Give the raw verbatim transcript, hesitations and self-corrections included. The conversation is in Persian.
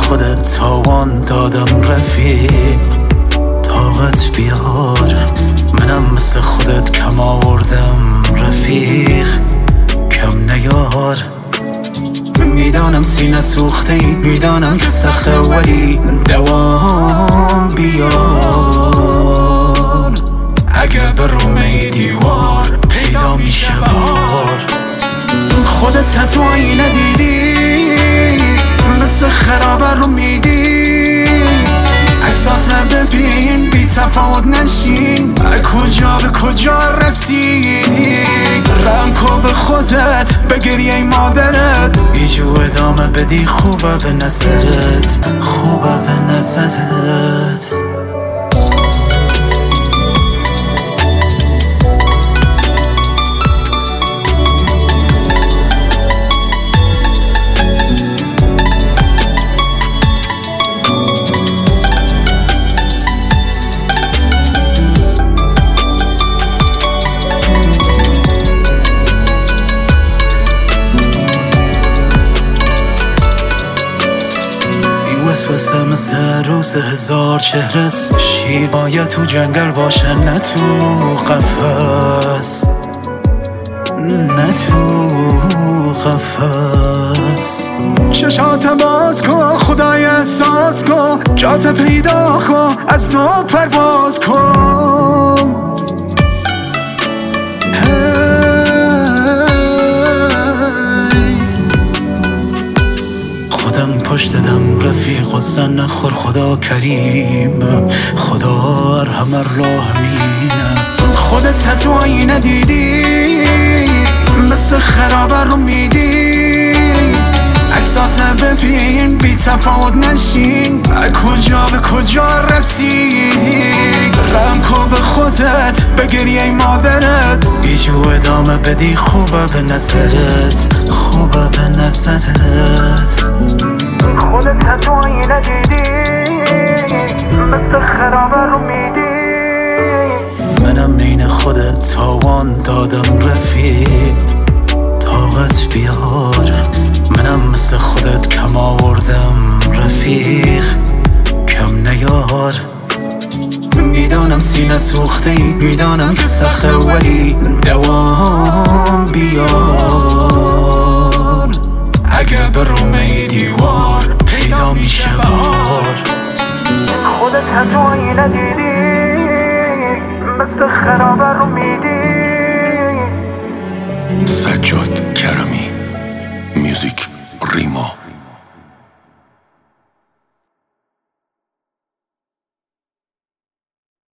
خودت تاوان دادم رفیق، طاقت بیار منم مثل خودت کم آوردم رفیق، کم نیار. میدانم سینه سوخته ای، میدانم که سخته ولی دوام بیار. اگه به رومه دیوار پیدا میشه بار، خودت حتی آینه دیدی مثل خرابه رو میدی. عکسات ببین بی تفاوت نشین، کجا به کجا رسیدی. رم کن به خودت بگری ای مادرت، ایجو ادامه بدی خوبه به نظرت، خوبه به نظرت. وسوسه مثل روز هزار چهرست، شیر باید تو جنگل باشه نه تو قفس، نه تو قفس. چشات باز کن خدای احساس کن، جات پیدا کن از نو پرواز کن. پشت دم رفیق و زن نخور خدا کریم، خدا ارحم الراحمین. خودت حتی آینه دیدی مثل خرابه رو میدی. عکسات ببین بی تفاوت نشین، کجا به کجا رسیدی. رم کن به خودت بگری ای مادرت، ایجو ادامه بدی خوبه به نظرت، خوبه به نظرت. خودت حتی آینه دیدی مثل خرابه رو میدی. منم بین خودت تاوان دادم رفیق، طاقت بیار منم مثل خودت کم آوردم رفیق، کم نیار. میدانم سینه سوخته ای، میدانم که سخته ولی دوام بیار. اگه به رومه دیوار پیدا میشه بار، خودت حتی آینه دیدی مثل خرابه رو میدی.